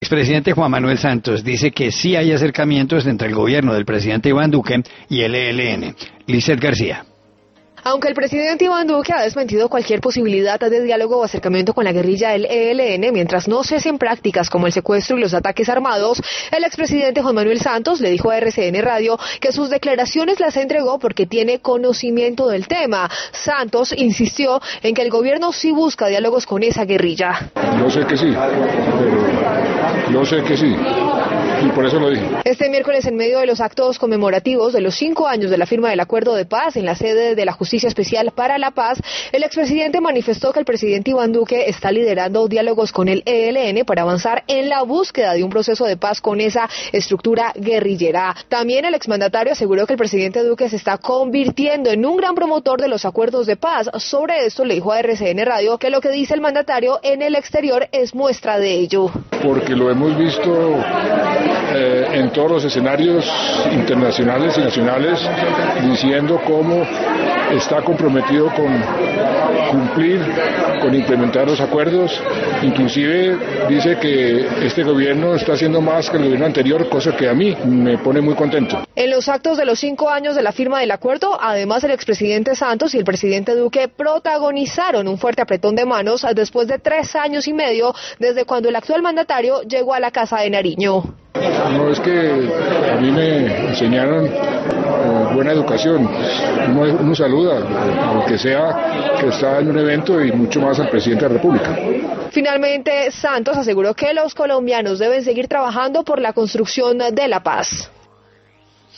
Expresidente Juan Manuel Santos dice que sí hay acercamientos entre el gobierno del presidente Iván Duque y el ELN. Lizeth García. Aunque el presidente Iván Duque ha desmentido cualquier posibilidad de diálogo o acercamiento con la guerrilla del ELN, mientras no cesen prácticas como el secuestro y los ataques armados, el expresidente Juan Manuel Santos le dijo a RCN Radio que sus declaraciones las entregó porque tiene conocimiento del tema. Santos insistió en que el gobierno sí busca diálogos con esa guerrilla. Yo sé que sí, pero yo sé que sí. Y por eso lo dije. Este miércoles, en medio de los actos conmemorativos de los 5 años de la firma del Acuerdo de Paz en la sede de la Justicia Especial para la Paz, el expresidente manifestó que el presidente Iván Duque está liderando diálogos con el ELN para avanzar en la búsqueda de un proceso de paz con esa estructura guerrillera. También el exmandatario aseguró que el presidente Duque se está convirtiendo en un gran promotor de los acuerdos de paz. Sobre esto le dijo a RCN Radio que lo que dice el mandatario en el exterior es muestra de ello. Porque lo hemos visto en todos los escenarios internacionales y nacionales, diciendo cómo está comprometido con cumplir, con implementar los acuerdos. Inclusive dice que este gobierno está haciendo más que el gobierno anterior, cosa que a mí me pone muy contento. En los actos de los 5 años de la firma del acuerdo, además el expresidente Santos y el presidente Duque protagonizaron un fuerte apretón de manos después de 3 años y medio desde cuando el actual mandatario llegó a la Casa de Nariño. No, es que a mí me enseñaron buena educación. Uno saluda al que sea que está en un evento y mucho más al presidente de la República. Finalmente, Santos aseguró que los colombianos deben seguir trabajando por la construcción de la paz.